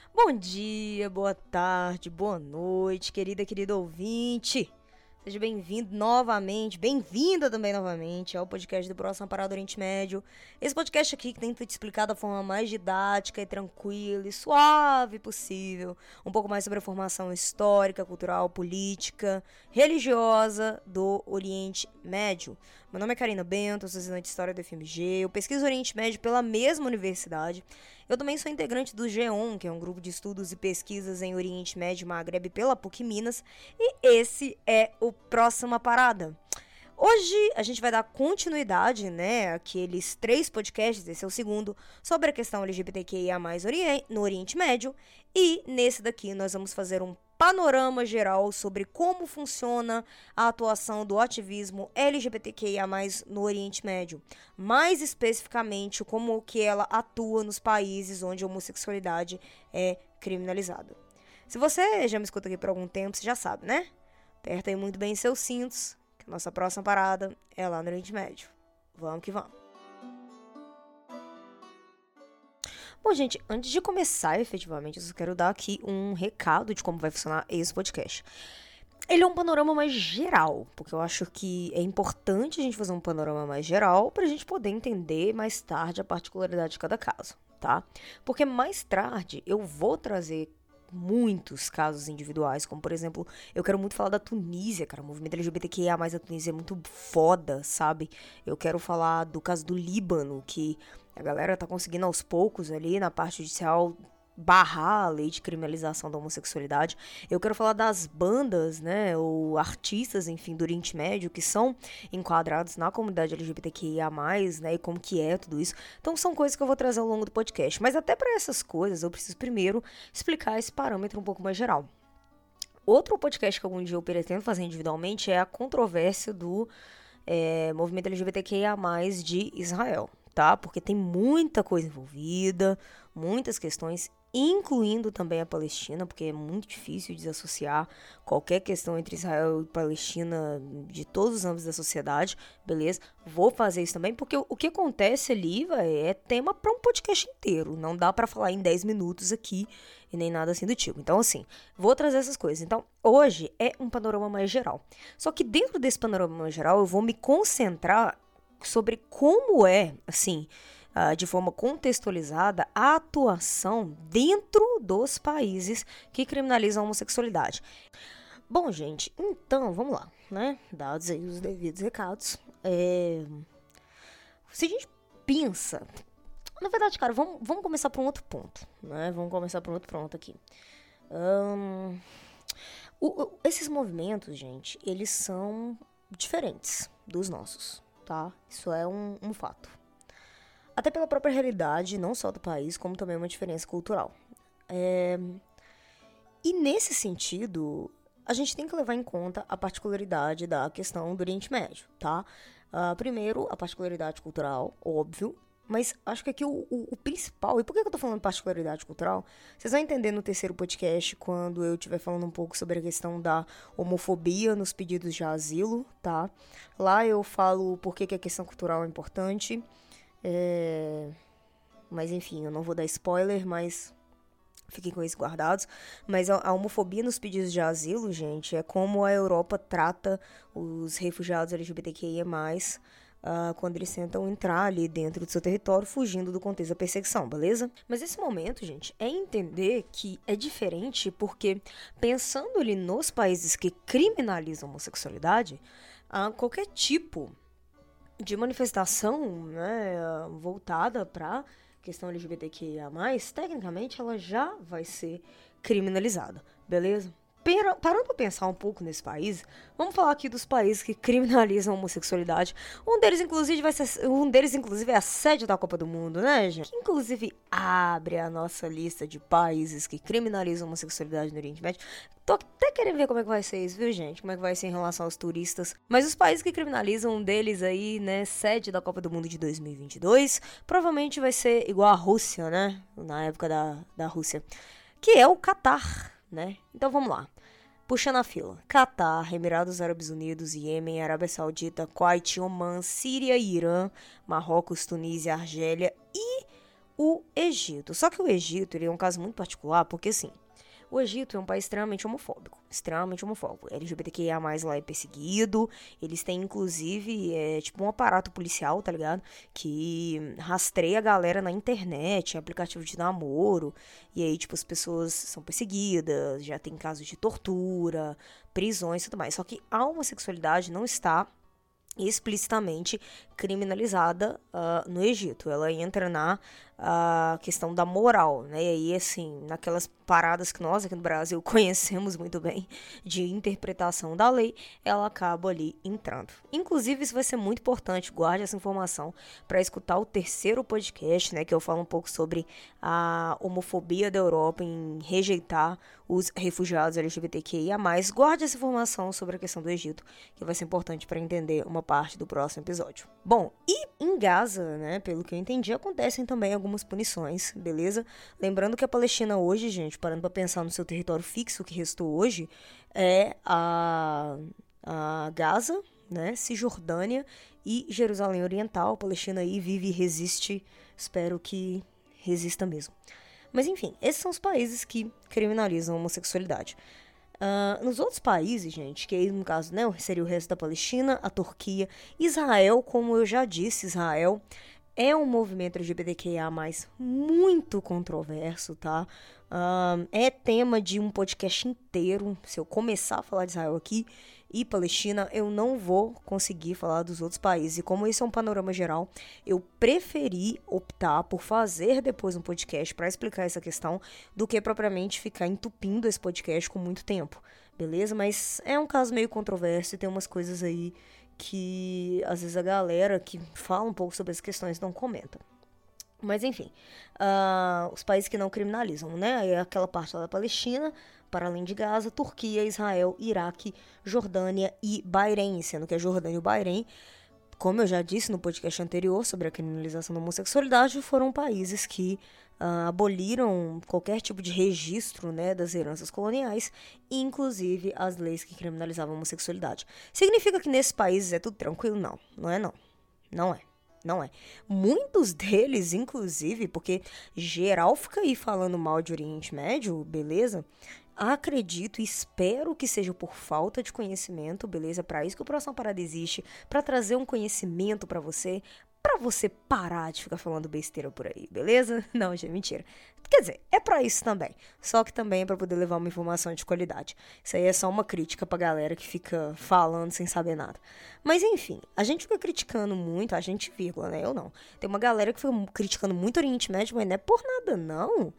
Bom dia, boa tarde, boa noite, querido ouvinte. Seja bem-vindo novamente, bem-vinda também novamente ao podcast do Próxima Parada Oriente Médio. Esse podcast aqui que tenta te explicar da forma mais didática e tranquila e suave possível um pouco mais sobre a formação histórica, cultural, política, religiosa do Oriente Médio. Meu nome é Karina Bento, sou estudante de História do FMG, eu pesquiso Oriente Médio pela mesma universidade. Eu também sou integrante do GEON, que é um grupo de estudos e pesquisas em Oriente Médio e Maghreb pela PUC Minas, e esse é o Próxima Parada. Hoje a gente vai dar continuidade, àqueles 3 podcasts, esse é o segundo, sobre a questão LGBTQIA+, no Oriente Médio, e nesse daqui nós vamos fazer um panorama geral sobre como funciona a atuação do ativismo LGBTQIA+, no Oriente Médio. Mais especificamente, como que ela atua nos países onde a homossexualidade é criminalizada. Se você já me escuta aqui por algum tempo, você já sabe, né? Aperta aí muito bem seus cintos, que a nossa próxima parada é lá no Oriente Médio. Vamos que vamos. Bom, gente, antes de começar efetivamente, eu só quero dar aqui um recado de como vai funcionar esse podcast. Ele é um panorama mais geral, porque eu acho que é importante a gente fazer um panorama mais geral pra gente poder entender mais tarde a particularidade de cada caso, tá? Porque mais tarde eu vou trazer muitos casos individuais, como por exemplo, eu quero muito falar da Tunísia, cara, o movimento LGBTQIA+, da Tunísia é muito foda, sabe? Eu quero falar do caso do Líbano, que a galera tá conseguindo aos poucos ali na parte judicial barrar a lei de criminalização da homossexualidade. Eu quero falar das bandas, ou artistas, enfim, do Oriente Médio, que são enquadrados na comunidade LGBTQIA+, e como que é tudo isso. Então são coisas que eu vou trazer ao longo do podcast. Mas até para essas coisas, eu preciso primeiro explicar esse parâmetro um pouco mais geral. Outro podcast que algum dia eu pretendo fazer individualmente é a controvérsia do movimento LGBTQIA+, de Israel, tá? Porque tem muita coisa envolvida, muitas questões, incluindo também a Palestina, porque é muito difícil desassociar qualquer questão entre Israel e Palestina de todos os âmbitos da sociedade, beleza? Vou fazer isso também, porque o que acontece ali, é tema para um podcast inteiro, não dá para falar em 10 minutos aqui e nem nada assim do tipo. Então, assim, vou trazer essas coisas. Então, hoje é um panorama mais geral. Só que dentro desse panorama mais geral, eu vou me concentrar sobre como é, assim, de forma contextualizada, a atuação dentro dos países que criminalizam a homossexualidade. Bom, gente, então, vamos lá, Dados aí os devidos recados. Se a gente pensa... Na verdade, cara, vamos começar por um outro ponto, Vamos começar por um outro ponto aqui. Esses movimentos, gente, eles são diferentes dos nossos, tá? Isso é um fato. Até pela própria realidade, não só do país, como também uma diferença cultural. E nesse sentido, a gente tem que levar em conta a particularidade da questão do Oriente Médio, tá? Primeiro, a particularidade cultural, óbvio. Mas acho que aqui o principal, e por que eu tô falando de particularidade cultural? Vocês vão entender no terceiro podcast, quando eu estiver falando um pouco sobre a questão da homofobia nos pedidos de asilo, tá? Lá eu falo por que a questão cultural é importante. Mas enfim, eu não vou dar spoiler, mas fiquem com isso guardados. Mas a homofobia nos pedidos de asilo, gente, é como a Europa trata os refugiados LGBTQIA+, quando eles tentam entrar ali dentro do seu território, fugindo do contexto da perseguição, beleza? Mas esse momento, gente, é entender que é diferente porque, pensando ali nos países que criminalizam a homossexualidade, qualquer tipo de manifestação, voltada para questão LGBTQIA+, tecnicamente ela já vai ser criminalizada, beleza? Parando pra pensar um pouco nesse país, vamos falar aqui dos países que criminalizam a homossexualidade. Um deles, inclusive, é a sede da Copa do Mundo, gente? Que, inclusive, abre a nossa lista de países que criminalizam a homossexualidade no Oriente Médio. Tô até querendo ver como é que vai ser isso, viu, gente? Como é que vai ser em relação aos turistas. Mas os países que criminalizam, um deles aí, sede da Copa do Mundo de 2022, provavelmente vai ser igual a Rússia, Na época da Rússia. Que é o Catar, Então vamos lá. Puxando a fila. Catar, Emirados Árabes Unidos, Iêmen, Arábia Saudita, Kuwait, Omã, Síria, Irã, Marrocos, Tunísia, Argélia e o Egito. Só que o Egito ele é um caso muito particular, porque assim, o Egito é um país extremamente homofóbico. Extremamente homofóbico. LGBTQIA+, lá é perseguido. Eles têm, inclusive, tipo um aparato policial, tá ligado? Que rastreia a galera na internet, em aplicativo de namoro. E aí, tipo, as pessoas são perseguidas, já tem casos de tortura, prisões e tudo mais. Só que a homossexualidade não está explicitamente criminalizada no Egito. Ela entra na questão da moral, né? E aí, assim, naquelas paradas que nós aqui no Brasil conhecemos muito bem de interpretação da lei, ela acaba ali entrando. Inclusive, isso vai ser muito importante, guarde essa informação para escutar o terceiro podcast, né? Que eu falo um pouco sobre a homofobia da Europa em rejeitar os refugiados LGBTQIA+. Guarde essa informação sobre a questão do Egito, que vai ser importante para entender uma parte do próximo episódio. Bom, e em Gaza, né, pelo que eu entendi, acontecem também algumas punições, beleza? Lembrando que a Palestina hoje, gente, parando para pensar no seu território fixo que restou hoje, é a Gaza, né, Cisjordânia e Jerusalém Oriental. A Palestina aí vive e resiste, espero que resista mesmo. Mas enfim, esses são os países que criminalizam a homossexualidade. Nos outros países, gente, que aí no caso, né, seria o resto da Palestina, a Turquia, Israel, como eu já disse, Israel é um movimento LGBTQIA+, muito controverso, tá? É tema de um podcast inteiro. Se eu começar a falar de Israel aqui e Palestina, eu não vou conseguir falar dos outros países. E como isso é um panorama geral, eu preferi optar por fazer depois um podcast para explicar essa questão do que propriamente ficar entupindo esse podcast com muito tempo, beleza? Mas é um caso meio controverso e tem umas coisas aí que às vezes a galera que fala um pouco sobre as questões não comenta. Mas enfim, os países que não criminalizam, né? Aí é aquela parte lá da Palestina, para além de Gaza, Turquia, Israel, Iraque, Jordânia e Bahrein, sendo que a Jordânia e o Bahrein, como eu já disse no podcast anterior sobre a criminalização da homossexualidade, foram países que aboliram qualquer tipo de registro, né, das heranças coloniais, inclusive as leis que criminalizavam a homossexualidade. Significa que nesses países é tudo tranquilo? Não, não é não. Não é. Não é. Muitos deles, inclusive, porque geral fica aí falando mal de Oriente Médio, beleza? Acredito e espero que seja por falta de conhecimento, beleza? Para isso que o Próxima Parada existe, para trazer um conhecimento para você parar de ficar falando besteira por aí, beleza? Não, gente, mentira. Quer dizer, é pra isso também. Só que também é pra poder levar uma informação de qualidade. Isso aí é só uma crítica pra galera que fica falando sem saber nada. Mas enfim, a gente fica criticando muito, a gente, vírgula, né? Eu não. Tem uma galera que fica criticando muito o Oriente Médio, mas não é por nada, não.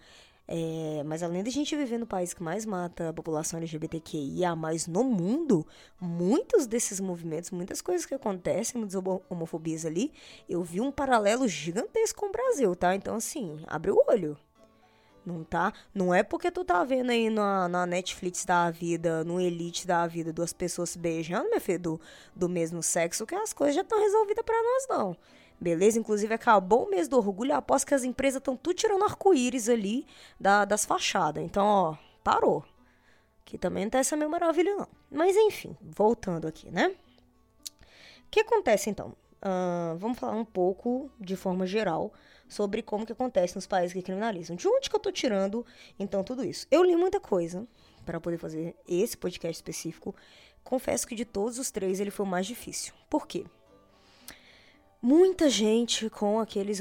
Mas além da gente viver no país que mais mata a população LGBTQIA+, no mundo, muitos desses movimentos, muitas coisas que acontecem nas homofobias ali, eu vi um paralelo gigantesco com o Brasil, tá? Então, assim, abre o olho. Não tá? Não é porque tu tá vendo aí na Netflix da vida, no Elite da vida, duas pessoas se beijando, meu filho, do mesmo sexo, que as coisas já estão resolvidas pra nós, não. Beleza? Inclusive, acabou o mês do orgulho. Após que as empresas estão tudo tirando arco-íris ali das fachadas. Então, ó, parou. Que também não tá essa meio maravilha, não. Mas, enfim, voltando aqui, né? O que acontece, então? Vamos falar um pouco, de forma geral, sobre como que acontece nos países que criminalizam. De onde que eu tô tirando, então, tudo isso? Eu li muita coisa para poder fazer esse podcast específico. Confesso que de todos os três, ele foi o mais difícil. Por quê? Muita gente com aqueles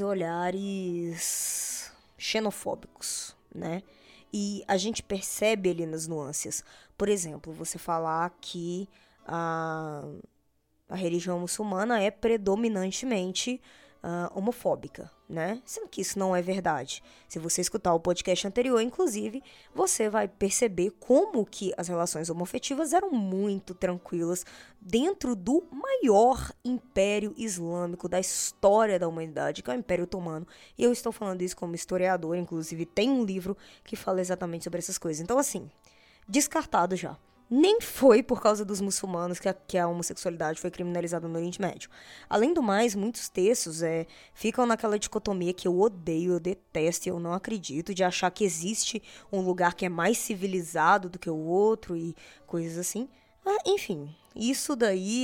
olhares xenofóbicos, né? E a gente percebe ali nas nuances. Por exemplo, você falar que a religião muçulmana é predominantemente homofóbica, né? Sendo que isso não é verdade. Se você escutar o podcast anterior, inclusive, você vai perceber como que as relações homoafetivas eram muito tranquilas dentro do maior império islâmico da história da humanidade, que é o Império Otomano. E eu estou falando isso como historiador, inclusive tem um livro que fala exatamente sobre essas coisas. Então, assim, descartado já. Nem foi por causa dos muçulmanos que a homossexualidade foi criminalizada no Oriente Médio. Além do mais, muitos textos ficam naquela dicotomia que eu odeio, eu detesto e eu não acredito, de achar que existe um lugar que é mais civilizado do que o outro e coisas assim. Enfim, isso daí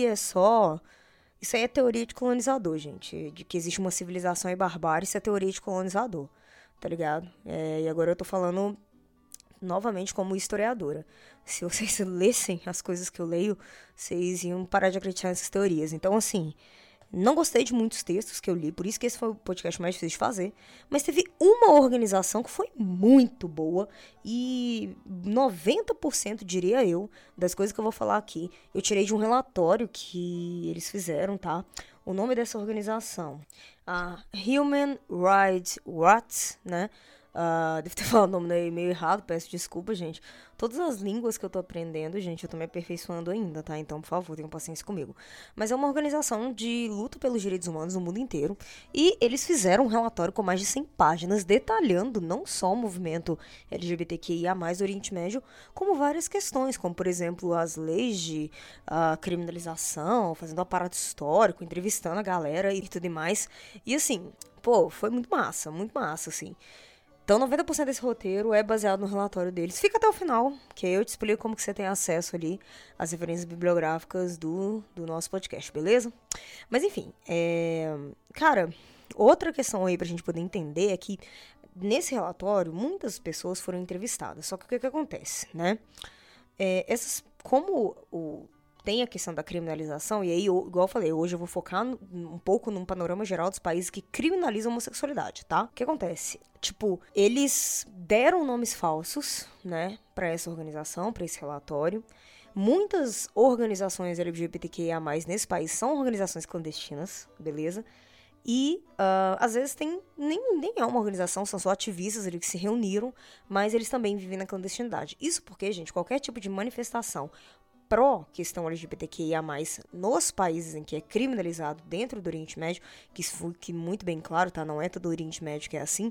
Isso aí é teoria de colonizador, gente. De que existe uma civilização e barbárie, isso é teoria de colonizador. tá ligado? E agora eu tô falando novamente como historiadora. Se vocês lessem as coisas que eu leio, vocês iam parar de acreditar nessas teorias. Então, assim, não gostei de muitos textos que eu li, por isso que esse foi o podcast mais difícil de fazer. Mas teve uma organização que foi muito boa e 90%, diria eu, das coisas que eu vou falar aqui, eu tirei de um relatório que eles fizeram, tá? O nome dessa organização, a Human Rights Watch, né? Devo ter falado o nome meio errado, peço desculpa, gente. Todas as línguas que eu tô aprendendo, gente, eu tô me aperfeiçoando ainda, tá? Então, por favor, tenham paciência comigo. Mas é uma organização de luta pelos direitos humanos no mundo inteiro. E eles fizeram um relatório com mais de 100 páginas, detalhando não só o movimento LGBTQIA+, do Oriente Médio, como várias questões, como, por exemplo, as leis de criminalização, fazendo um aparato histórico, entrevistando a galera e tudo mais. E, assim, pô, foi muito massa, assim. Então, 90% desse roteiro é baseado no relatório deles. Fica até o final, que aí eu te explico como que você tem acesso ali às referências bibliográficas do nosso podcast, beleza? Mas, enfim, cara, outra questão aí pra gente poder entender é que nesse relatório, muitas pessoas foram entrevistadas. Só que o que acontece, né? Tem a questão da criminalização, e aí, igual eu falei, hoje eu vou focar um pouco num panorama geral dos países que criminalizam a homossexualidade, tá? O que acontece? Tipo, eles deram nomes falsos, né, pra essa organização, pra esse relatório. Muitas organizações LGBTQIA+, nesse país são organizações clandestinas, beleza? E, às vezes, nem é uma organização, são só ativistas ali que se reuniram, mas eles também vivem na clandestinidade. Isso porque, gente, qualquer tipo de manifestação pró-questão LGBTQIA+, nos países em que é criminalizado dentro do Oriente Médio, que isso fique muito bem claro, tá? Não é todo o Oriente Médio que é assim.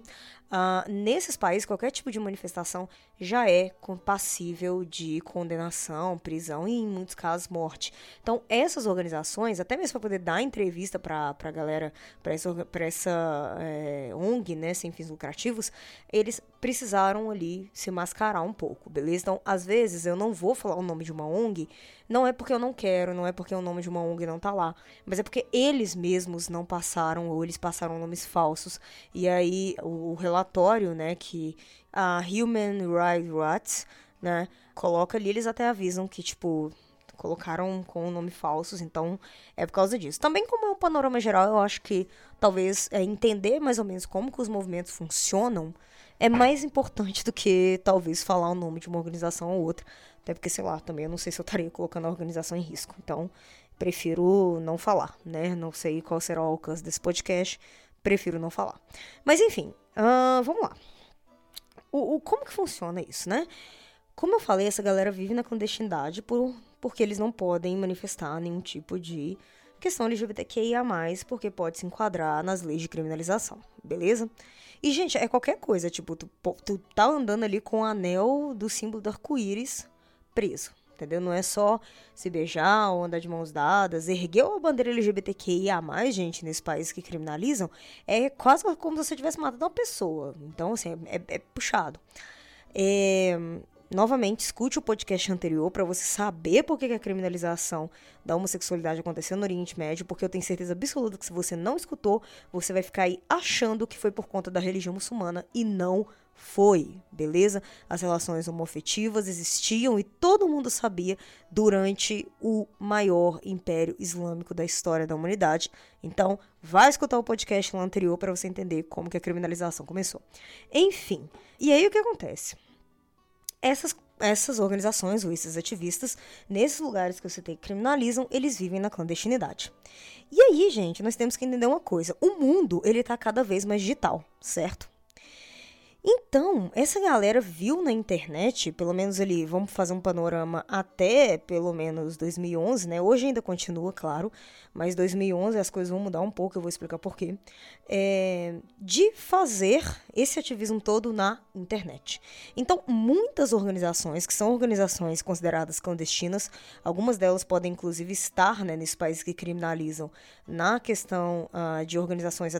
Nesses países, qualquer tipo de manifestação já é passível de condenação, prisão e, em muitos casos, morte. Então, essas organizações, até mesmo para poder dar entrevista pra galera, pra essa ONG, né, sem fins lucrativos, eles precisaram ali se mascarar um pouco, beleza? Então, às vezes, eu não vou falar o nome de uma ONG, não é porque eu não quero, não é porque o nome de uma ONG não tá lá, mas é porque eles mesmos não passaram, ou eles passaram nomes falsos, e aí o relatório, né, que a Human Rights Watch, né, coloca ali, eles até avisam que, tipo, colocaram com nome falsos, então é por causa disso. Também, como é um panorama geral, eu acho que talvez entender mais ou menos como que os movimentos funcionam é mais importante do que talvez falar o nome de uma organização ou outra. Até porque, sei lá, também eu não sei se eu estaria colocando a organização em risco. Então, prefiro não falar, né? Não sei qual será o alcance desse podcast, prefiro não falar. Mas, enfim, vamos lá. Como que funciona isso, né? Como eu falei, essa galera vive na clandestinidade porque eles não podem manifestar nenhum tipo de questão LGBTQIA+, porque pode se enquadrar nas leis de criminalização, beleza? E, gente, é qualquer coisa, tipo, tu tá andando ali com o anel do símbolo do arco-íris preso, entendeu? Não é só se beijar ou andar de mãos dadas, ergueu a bandeira LGBTQIA+, gente, nesses países que criminalizam, é quase como se você tivesse matado uma pessoa. Então, assim, é puxado. Novamente, escute o podcast anterior para você saber por que a criminalização da homossexualidade aconteceu no Oriente Médio, porque eu tenho certeza absoluta que se você não escutou, você vai ficar aí achando que foi por conta da religião muçulmana e não foi, beleza? As relações homoafetivas existiam e todo mundo sabia durante o maior império islâmico da história da humanidade. Então, vai escutar o podcast lá anterior para você entender como que a criminalização começou. Enfim, e aí o que acontece? Essas organizações ou esses ativistas, nesses lugares que eu citei que criminalizam, eles vivem na clandestinidade. E aí, gente, nós temos que entender uma coisa. O mundo, ele tá cada vez mais digital, certo? Então, essa galera viu na internet, pelo menos ali, vamos fazer um panorama até pelo menos 2011, né? Hoje ainda continua, claro, mas 2011 as coisas vão mudar um pouco, eu vou explicar por quê. De fazer esse ativismo todo na internet. Então, muitas organizações, que são organizações consideradas clandestinas, algumas delas podem inclusive estar, né, nesses países que criminalizam, na questão de organizações até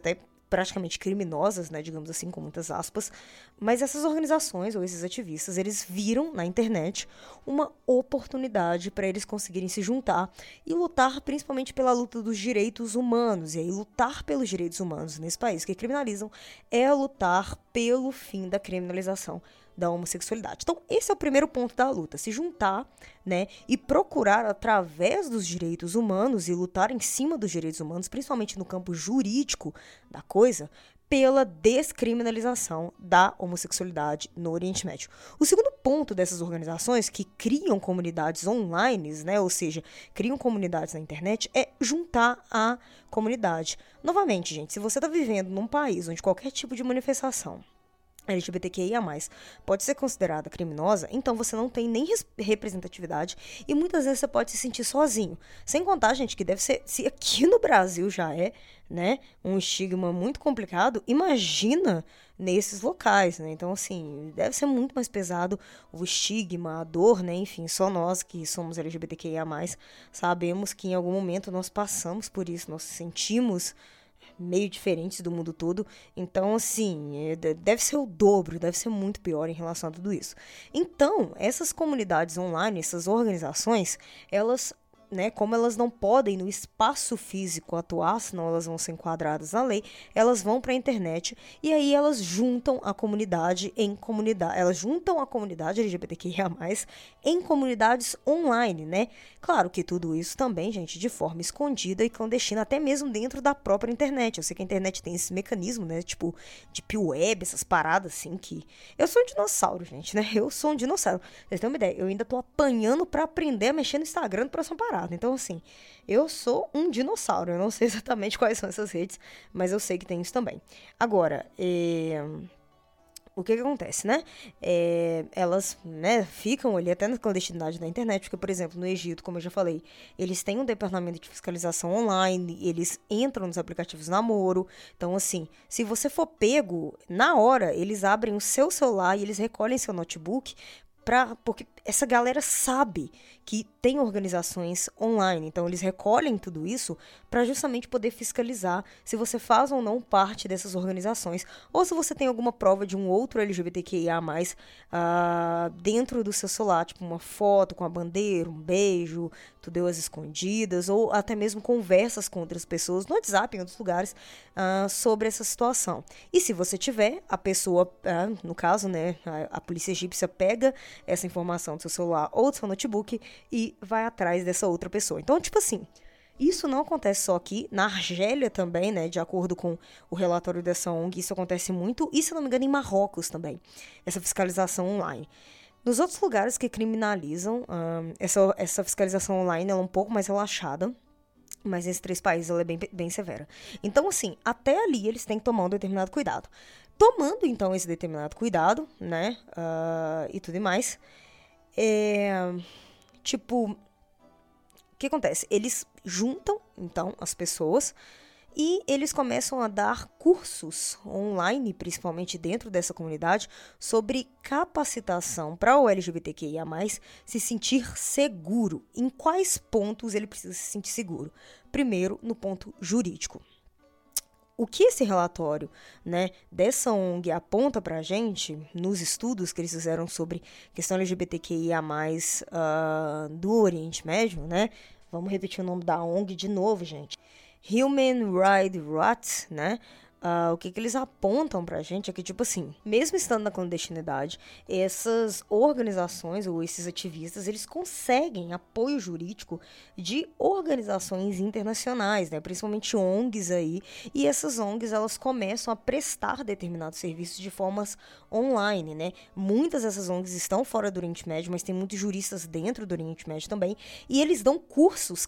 praticamente criminosas, né, digamos assim, com muitas aspas, mas essas organizações ou esses ativistas, eles viram na internet uma oportunidade para eles conseguirem se juntar e lutar principalmente pela luta dos direitos humanos. E aí, lutar pelos direitos humanos nesse país que criminalizam é lutar pelo fim da criminalização da homossexualidade. Então, esse é o primeiro ponto da luta, se juntar, né, e procurar através dos direitos humanos e lutar em cima dos direitos humanos, principalmente no campo jurídico da coisa, pela descriminalização da homossexualidade no Oriente Médio. O segundo ponto dessas organizações que criam comunidades online, né, ou seja, criam comunidades na internet, é juntar a comunidade. Novamente, gente, se você está vivendo num país onde qualquer tipo de manifestação LGBTQIA+, pode ser considerada criminosa, então você não tem nem representatividade e muitas vezes você pode se sentir sozinho. Sem contar, gente, que deve ser, se aqui no Brasil já é, né, um estigma muito complicado, imagina nesses locais, né? Então, assim, deve ser muito mais pesado o estigma, a dor, né? Enfim, só nós que somos LGBTQIA+, sabemos que em algum momento nós passamos por isso, nós sentimos meio diferentes do mundo todo, então assim, deve ser o dobro, deve ser muito pior em relação a tudo isso. Então, essas comunidades online, essas organizações, elas, né, como elas não podem no espaço físico atuar, senão elas vão ser enquadradas na lei, elas vão para a internet e aí elas juntam a comunidade elas juntam a comunidade LGBTQIA+, em comunidades online, né? Claro que tudo isso também, gente, de forma escondida e clandestina, até mesmo dentro da própria internet. Eu sei que a internet tem esse mecanismo, né, tipo, deep web, essas paradas assim que... Eu sou um dinossauro, gente, né? Eu sou um dinossauro. Vocês têm uma ideia? Eu ainda tô apanhando pra aprender a mexer no Instagram pra essa parada. Então, assim, eu sou um dinossauro. Eu não sei exatamente quais são essas redes, mas eu sei que tem isso também. Agora, o que acontece, né? Elas, né, ficam ali até na clandestinidade da internet, porque, por exemplo, no Egito, como eu já falei, eles têm um departamento de fiscalização online, eles entram nos aplicativos namoro. Então, assim, se você for pego, na hora, eles abrem o seu celular e eles recolhem seu notebook, porque essa galera sabe que tem organizações online, então eles recolhem tudo isso para justamente poder fiscalizar se você faz ou não parte dessas organizações, ou se você tem alguma prova de um outro LGBTQIA+, dentro do seu celular, tipo uma foto com a bandeira, um beijo, tu deu as escondidas, ou até mesmo conversas com outras pessoas no WhatsApp, em outros lugares, sobre essa situação. E se você tiver, a pessoa, no caso, né, a polícia egípcia pega essa informação do seu celular ou do seu notebook e vai atrás dessa outra pessoa. Então, tipo assim, isso não acontece só aqui, na Argélia também, né, de acordo com o relatório dessa ONG, isso acontece muito, e se não me engano em Marrocos também, essa fiscalização online. Nos outros lugares que criminalizam, essa fiscalização online ela é um pouco mais relaxada, mas nesses 3 países ela é bem severa. Então, assim, até ali eles têm que tomar um determinado cuidado. Tomando, então, esse determinado cuidado, né, e tudo mais, tipo, o que acontece? Eles juntam, então, as pessoas e eles começam a dar cursos online, principalmente dentro dessa comunidade, sobre capacitação para o LGBTQIA+, se sentir seguro. Em quais pontos ele precisa se sentir seguro? Primeiro, no ponto jurídico. O que esse relatório, né, dessa ONG aponta pra gente, nos estudos que eles fizeram sobre questão LGBTQIA+, do Oriente Médio, né? Vamos repetir o nome da ONG de novo, gente. Human Rights Watch, né? O que eles apontam pra gente é que, tipo assim, mesmo estando na clandestinidade, essas organizações ou esses ativistas, eles conseguem apoio jurídico de organizações internacionais, né? Principalmente ONGs aí, e essas ONGs, elas começam a prestar determinados serviços de formas online, né? Muitas dessas ONGs estão fora do Oriente Médio, mas tem muitos juristas dentro do Oriente Médio também, e eles dão cursos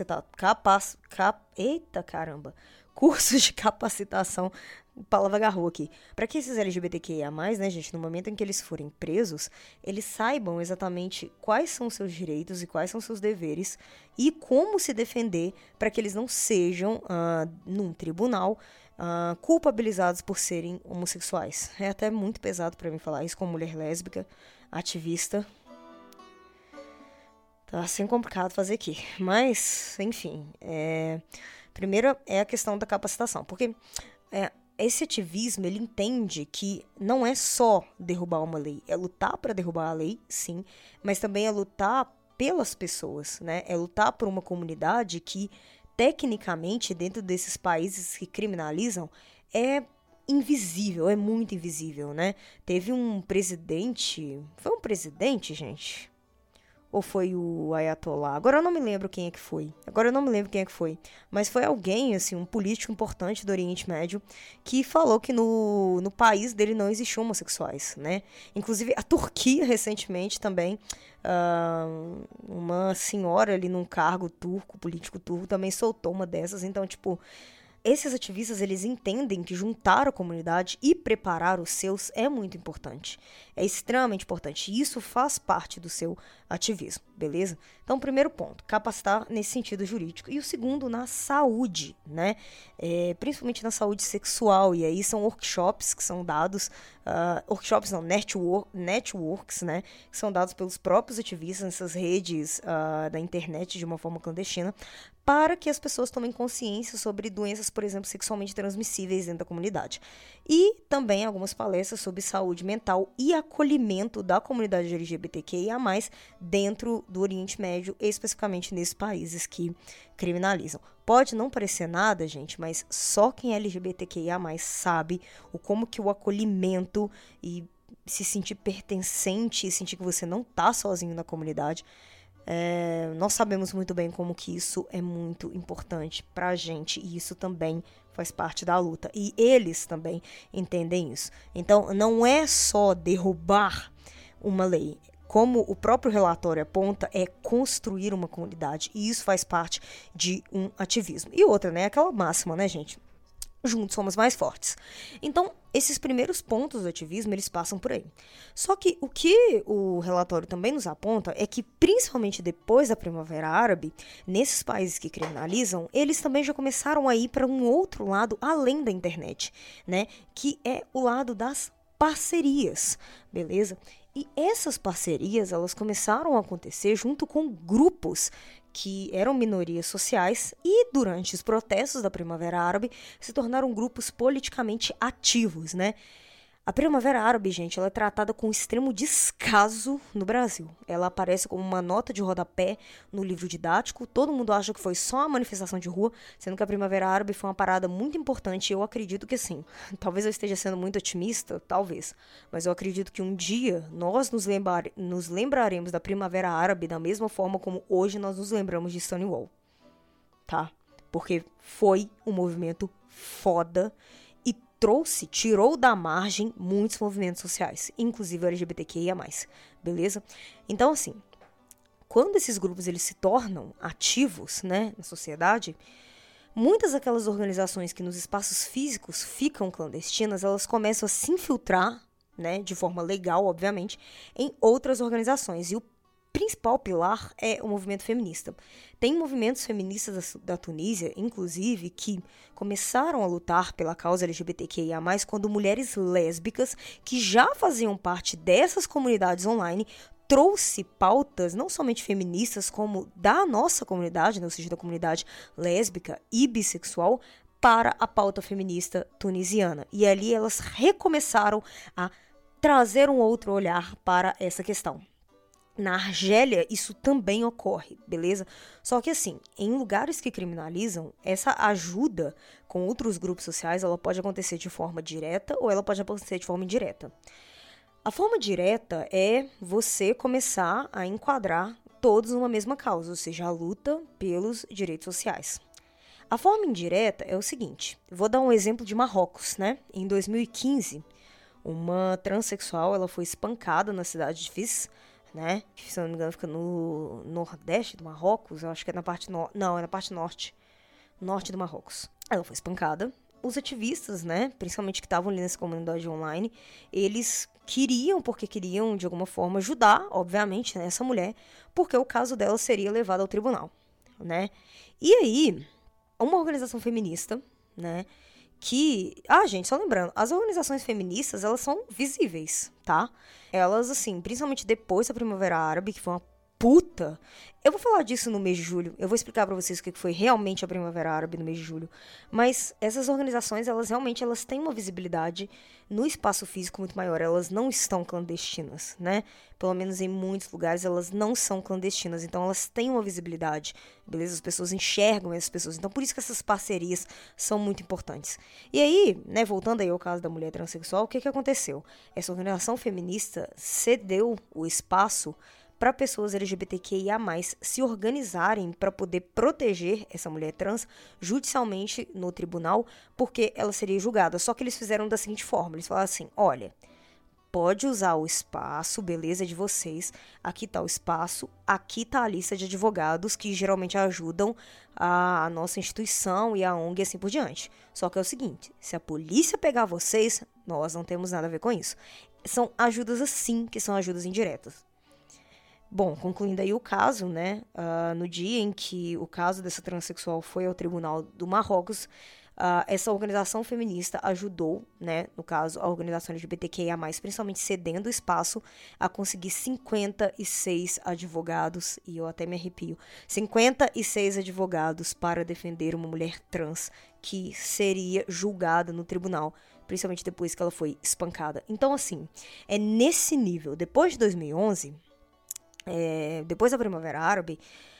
cursos de capacitação, palavra agarrou aqui, para que esses LGBTQIA+, né, gente, no momento em que eles forem presos, eles saibam exatamente quais são seus direitos e quais são seus deveres e como se defender para que eles não sejam, num tribunal, culpabilizados por serem homossexuais. É até muito pesado para mim falar isso como mulher lésbica, ativista. Tá assim complicado fazer aqui, mas, enfim, primeiro é a questão da capacitação, porque esse ativismo, ele entende que não é só derrubar uma lei, é lutar para derrubar a lei, sim, mas também é lutar pelas pessoas, né? É lutar por uma comunidade que, tecnicamente, dentro desses países que criminalizam, é invisível, é muito invisível, né? Teve um presidente, foi um presidente, gente? Ou foi o Ayatollah? Agora eu não me lembro quem é que foi. Mas foi alguém, assim, um político importante do Oriente Médio, que falou que no país dele não existiam homossexuais, né? Inclusive, a Turquia, recentemente, também, uma senhora ali num cargo turco, político turco, também soltou uma dessas. Então, tipo, esses ativistas, eles entendem que juntar a comunidade e preparar os seus é muito importante. É extremamente importante. E isso faz parte do seu ativismo, beleza? Então, primeiro ponto, capacitar nesse sentido jurídico. E o segundo, na saúde, né? Principalmente na saúde sexual. E aí são workshops que são dados, workshops não, networks, né? Que são dados pelos próprios ativistas nessas redes da internet de uma forma clandestina, para que as pessoas tomem consciência sobre doenças, por exemplo, sexualmente transmissíveis dentro da comunidade. E também algumas palestras sobre saúde mental e acolhimento da comunidade LGBTQIA+, dentro do Oriente Médio, especificamente nesses países que criminalizam. Pode não parecer nada, gente, mas só quem é LGBTQIA+, sabe como que o acolhimento e se sentir pertencente e sentir que você não está sozinho na comunidade, nós sabemos muito bem como que isso é muito importante pra gente, e isso também faz parte da luta, e eles também entendem isso. Então não é só derrubar uma lei, como o próprio relatório aponta, é construir uma comunidade, e isso faz parte de um ativismo. E outra, né, aquela máxima, né, gente? Juntos somos mais fortes. Então, esses primeiros pontos do ativismo, eles passam por aí. Só que o que o relatório também nos aponta é que, principalmente depois da Primavera Árabe, nesses países que criminalizam, eles também já começaram a ir para um outro lado além da internet, né? Que é o lado das parcerias, beleza? E essas parcerias, elas começaram a acontecer junto com grupos que eram minorias sociais e, durante os protestos da Primavera Árabe, se tornaram grupos politicamente ativos, né? A Primavera Árabe, gente, ela é tratada com extremo descaso no Brasil. Ela aparece como uma nota de rodapé no livro didático. Todo mundo acha que foi só uma manifestação de rua, sendo que a Primavera Árabe foi uma parada muito importante. E eu acredito que sim. Talvez eu esteja sendo muito otimista, talvez. Mas eu acredito que um dia nós nos lembraremos da Primavera Árabe da mesma forma como hoje nós nos lembramos de Stonewall. Tá? Porque foi um movimento foda e tirou da margem muitos movimentos sociais, inclusive o LGBTQIA+, beleza? Então, assim, quando esses grupos eles se tornam ativos, né, na sociedade, muitas daquelas organizações que nos espaços físicos ficam clandestinas, elas começam a se infiltrar, né, de forma legal, obviamente, em outras organizações. E o principal pilar é o movimento feminista. Tem movimentos feministas da Tunísia, inclusive, que começaram a lutar pela causa LGBTQIA+, quando mulheres lésbicas, que já faziam parte dessas comunidades online, trouxe pautas não somente feministas, como da nossa comunidade, né, ou seja, da comunidade lésbica e bissexual, para a pauta feminista tunisiana. E ali elas recomeçaram a trazer um outro olhar para essa questão. Na Argélia, isso também ocorre, beleza? Só que assim, em lugares que criminalizam, essa ajuda com outros grupos sociais, ela pode acontecer de forma direta ou ela pode acontecer de forma indireta. A forma direta é você começar a enquadrar todos numa mesma causa, ou seja, a luta pelos direitos sociais. A forma indireta é o seguinte, vou dar um exemplo de Marrocos, né? Em 2015, uma transexual, ela foi espancada na cidade de Fez, né? Que, se eu não me engano, fica no nordeste do Marrocos. Eu acho que é na parte norte. Não, é na parte norte. Norte do Marrocos. Ela foi espancada. Os ativistas, né? Principalmente que estavam ali nessa comunidade online, eles porque queriam, de alguma forma, ajudar, obviamente, né, essa mulher, porque o caso dela seria levado ao tribunal, né? E aí, uma organização feminista, né? Gente, só lembrando, as organizações feministas, elas são visíveis, tá? Elas, assim, principalmente depois da Primavera Árabe, que foi uma puta. Eu vou falar disso no mês de julho. Eu vou explicar pra vocês o que foi realmente a Primavera Árabe no mês de julho. Mas essas organizações, elas realmente têm uma visibilidade no espaço físico muito maior. Elas não estão clandestinas, né? Pelo menos em muitos lugares elas não são clandestinas. Então elas têm uma visibilidade, beleza? As pessoas enxergam essas pessoas. Então por isso que essas parcerias são muito importantes. E aí, né, voltando aí ao caso da mulher transexual, o que aconteceu? Essa organização feminista cedeu o espaço para pessoas LGBTQIA+, se organizarem para poder proteger essa mulher trans judicialmente no tribunal, porque ela seria julgada. Só que eles fizeram da seguinte forma, eles falaram assim, olha, pode usar o espaço, beleza, de vocês, aqui tá o espaço, aqui tá a lista de advogados que geralmente ajudam a nossa instituição e a ONG e assim por diante. Só que é o seguinte, se a polícia pegar vocês, nós não temos nada a ver com isso. São ajudas assim, que são ajudas indiretas. Bom, concluindo aí o caso, né, no dia em que o caso dessa transexual foi ao tribunal do Marrocos, essa organização feminista ajudou, né, no caso, a organização LGBTQIA+, principalmente cedendo espaço a conseguir 56 advogados, e eu até me arrepio, 56 advogados para defender uma mulher trans que seria julgada no tribunal, principalmente depois que ela foi espancada. Então, assim, é nesse nível. Depois de 2011... depois da Primavera Árabe,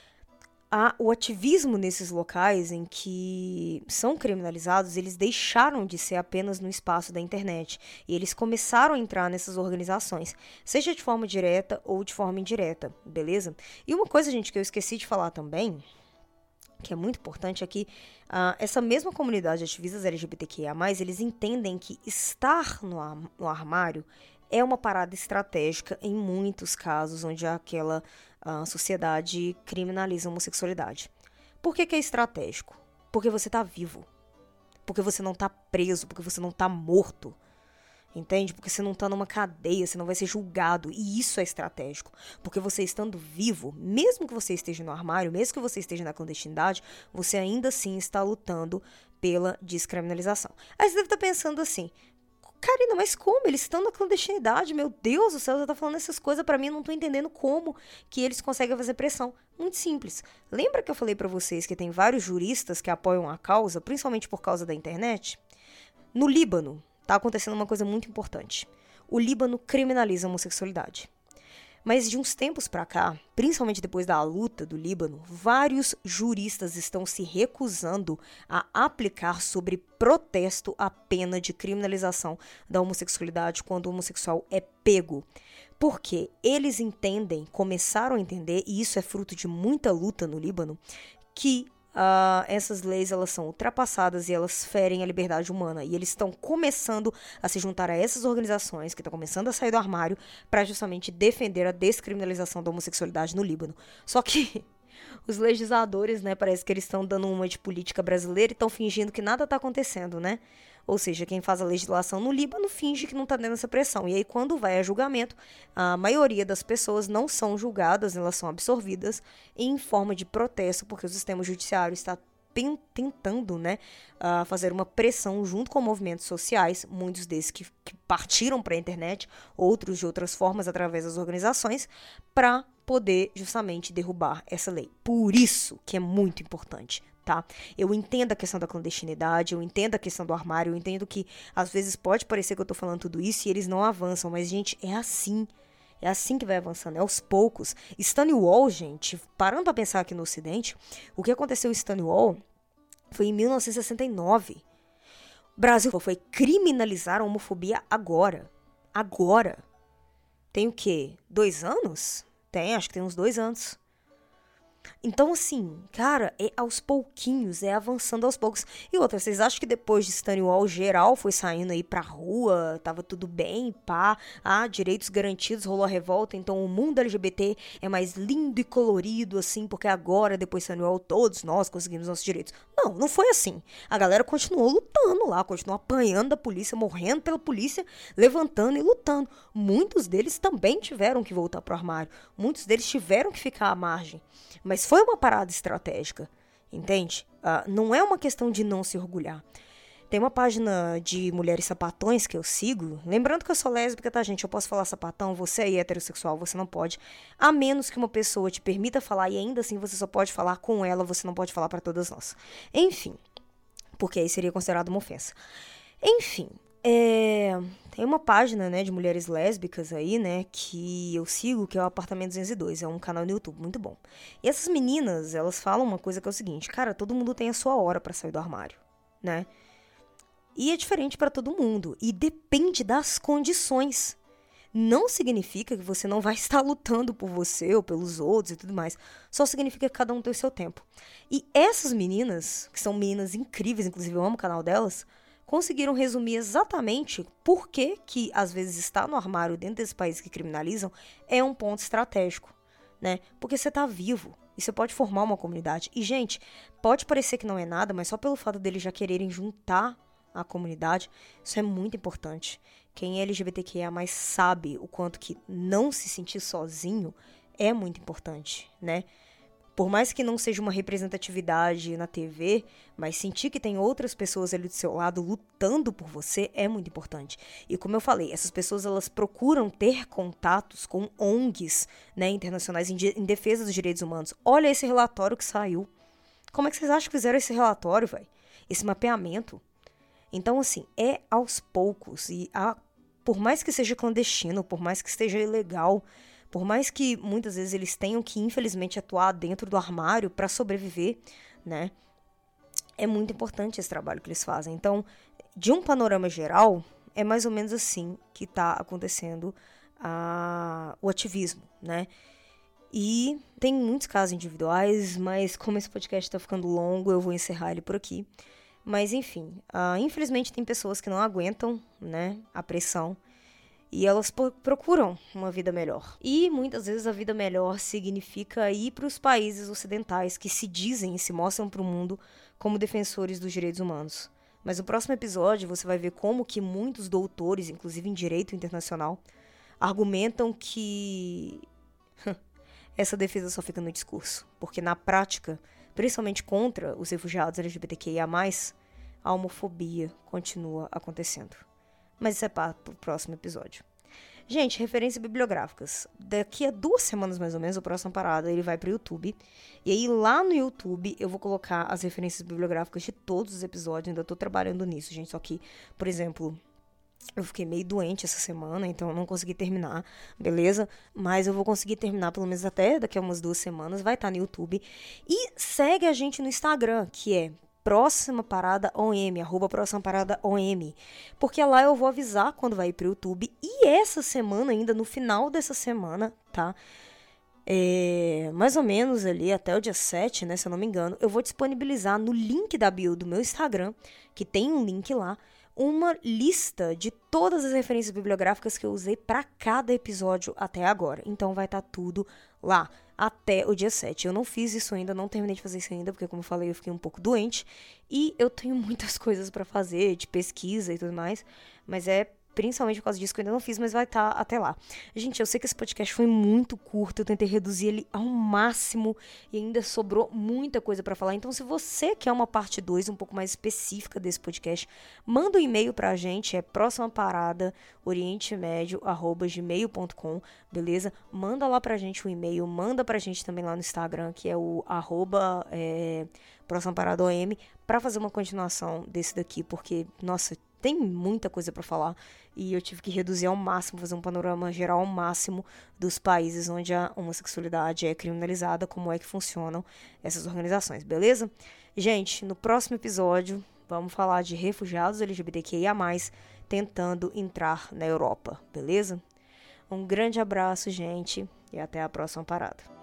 o ativismo nesses locais em que são criminalizados, eles deixaram de ser apenas no espaço da internet. E eles começaram a entrar nessas organizações, seja de forma direta ou de forma indireta, beleza? E uma coisa, gente, que eu esqueci de falar também, que é muito importante, é que essa mesma comunidade de ativistas LGBTQIA+, eles entendem que estar no armário é uma parada estratégica em muitos casos onde aquela sociedade criminaliza a homossexualidade. Por que é estratégico? Porque você tá vivo. Porque você não tá preso, porque você não tá morto. Entende? Porque você não tá numa cadeia, você não vai ser julgado. E isso é estratégico. Porque você estando vivo, mesmo que você esteja no armário, mesmo que você esteja na clandestinidade, você ainda assim está lutando pela descriminalização. Aí você deve estar pensando assim, Karina, mas como? Eles estão na clandestinidade, meu Deus do céu, você tá falando essas coisas pra mim, eu não tô entendendo como que eles conseguem fazer pressão. Muito simples. Lembra que eu falei pra vocês que tem vários juristas que apoiam a causa, principalmente por causa da internet? No Líbano, tá acontecendo uma coisa muito importante. O Líbano criminaliza a homossexualidade. Mas de uns tempos pra cá, principalmente depois da luta do Líbano, vários juristas estão se recusando a aplicar sobre protesto a pena de criminalização da homossexualidade quando o homossexual é pego. Porque eles entendem, começaram a entender, e isso é fruto de muita luta no Líbano, que essas leis elas são ultrapassadas e elas ferem a liberdade humana. E eles estão começando a se juntar a essas organizações que estão começando a sair do armário para justamente defender a descriminalização da homossexualidade no Líbano. Só que os legisladores, né, parece que eles estão dando uma de política brasileira e estão fingindo que nada está acontecendo, né? Ou seja, quem faz a legislação no Líbano finge que não está dando essa pressão. E aí, quando vai a julgamento, a maioria das pessoas não são julgadas, elas são absorvidas em forma de protesto, porque o sistema judiciário está tentando, né, fazer uma pressão junto com movimentos sociais, muitos desses que partiram para a internet, outros de outras formas através das organizações, para poder justamente derrubar essa lei. Por isso que é muito importante. Tá? Eu entendo a questão da clandestinidade, eu entendo a questão do armário, eu entendo que às vezes pode parecer que eu tô falando tudo isso e eles não avançam, mas gente, é assim que vai avançando, é aos poucos. Stonewall, gente, parando pra pensar aqui no Ocidente, o que aconteceu em Stonewall foi em 1969. O Brasil foi criminalizar a homofobia agora. Tem o quê? 2 anos? Acho que tem uns 2 anos. Então, assim, cara, é aos pouquinhos, é avançando aos poucos. E outra, vocês acham que depois de Stonewall, geral foi saindo aí pra rua, tava tudo bem, pá, direitos garantidos, rolou a revolta, então o mundo LGBT é mais lindo e colorido, assim, porque agora, depois de Stonewall, todos nós conseguimos nossos direitos. Não foi assim. A galera continuou lutando lá, continuou apanhando da polícia, morrendo pela polícia, levantando e lutando. Muitos deles também tiveram que voltar pro armário, muitos deles tiveram que ficar à margem. Mas foi uma parada estratégica, entende? Não é uma questão de não se orgulhar. Tem uma página de mulheres sapatões que eu sigo. Lembrando que eu sou lésbica, tá, gente? Eu posso falar sapatão, você é heterossexual, você não pode. A menos que uma pessoa te permita falar e ainda assim você só pode falar com ela, você não pode falar pra todas nós. Enfim, porque aí seria considerado uma ofensa. Enfim, tem uma página, né, de mulheres lésbicas aí, né, que eu sigo, que é o Apartamento 202, é um canal no YouTube muito bom. E essas meninas, elas falam uma coisa que é o seguinte, cara, todo mundo tem a sua hora pra sair do armário, né? E é diferente pra todo mundo, e depende das condições. Não significa que você não vai estar lutando por você ou pelos outros e tudo mais. Só significa que cada um tem o seu tempo. E essas meninas, que são meninas incríveis, inclusive eu amo o canal delas, conseguiram resumir exatamente por que às vezes estar no armário dentro desses países que criminalizam é um ponto estratégico, né? Porque você tá vivo e você pode formar uma comunidade. E, gente, pode parecer que não é nada, mas só pelo fato deles já quererem juntar a comunidade, isso é muito importante. Quem é LGBTQIA+, sabe o quanto que não se sentir sozinho é muito importante, né? Por mais que não seja uma representatividade na TV, mas sentir que tem outras pessoas ali do seu lado lutando por você é muito importante. E como eu falei, essas pessoas elas procuram ter contatos com ONGs, né, internacionais em defesa dos direitos humanos. Olha esse relatório que saiu. Como é que vocês acham que fizeram esse relatório, velho? Esse mapeamento? Então, assim, é aos poucos. E por mais que seja clandestino, por mais que esteja ilegal, por mais que muitas vezes eles tenham que, infelizmente, atuar dentro do armário para sobreviver, né? É muito importante esse trabalho que eles fazem. Então, de um panorama geral, é mais ou menos assim que está acontecendo o ativismo, né? E tem muitos casos individuais, mas como esse podcast está ficando longo, eu vou encerrar ele por aqui. Mas, enfim, infelizmente tem pessoas que não aguentam, né, a pressão e elas procuram uma vida melhor. E muitas vezes a vida melhor significa ir para os países ocidentais que se dizem e se mostram para o mundo como defensores dos direitos humanos. Mas no próximo episódio você vai ver como que muitos doutores, inclusive em direito internacional, argumentam que essa defesa só fica no discurso. Porque na prática, principalmente contra os refugiados LGBTQIA+, a homofobia continua acontecendo. Mas isso é para o próximo episódio. Gente, referências bibliográficas. Daqui a 2 semanas, mais ou menos, a próxima parada, ele vai para o YouTube. E aí, lá no YouTube, eu vou colocar as referências bibliográficas de todos os episódios. Ainda tô trabalhando nisso, gente. Só que, por exemplo, eu fiquei meio doente essa semana, então eu não consegui terminar, beleza? Mas eu vou conseguir terminar pelo menos até daqui a umas 2 semanas. Vai estar no YouTube. E segue a gente no Instagram, que é Próxima Parada OM, @PróximaParadaOM. Porque lá eu vou avisar quando vai ir pro YouTube. E essa semana ainda, no final dessa semana, tá? Mais ou menos ali até o dia 7, né, se eu não me engano, eu vou disponibilizar no link da bio do meu Instagram, que tem um link lá, uma lista de todas as referências bibliográficas que eu usei para cada episódio até agora. Então vai estar tudo lá até o dia 7. Eu não fiz isso ainda, não terminei de fazer isso ainda, porque como eu falei, eu fiquei um pouco doente e eu tenho muitas coisas para fazer, de pesquisa e tudo mais, mas principalmente por causa disso que eu ainda não fiz, mas vai estar até lá. Gente, eu sei que esse podcast foi muito curto, eu tentei reduzir ele ao máximo e ainda sobrou muita coisa pra falar. Então, se você quer uma parte 2 um pouco mais específica desse podcast, manda um e-mail pra gente, é proximaparada@orientemedio@gmail.com, beleza? Manda lá pra gente um e-mail, manda pra gente também lá no Instagram, que é o @PróximaParadaOM, pra fazer uma continuação desse daqui, porque, nossa, tem muita coisa pra falar e eu tive que reduzir ao máximo, fazer um panorama geral ao máximo dos países onde a homossexualidade é criminalizada, como é que funcionam essas organizações, beleza? Gente, no próximo episódio vamos falar de refugiados LGBTQIA+, tentando entrar na Europa, beleza? Um grande abraço, gente, e até a próxima parada.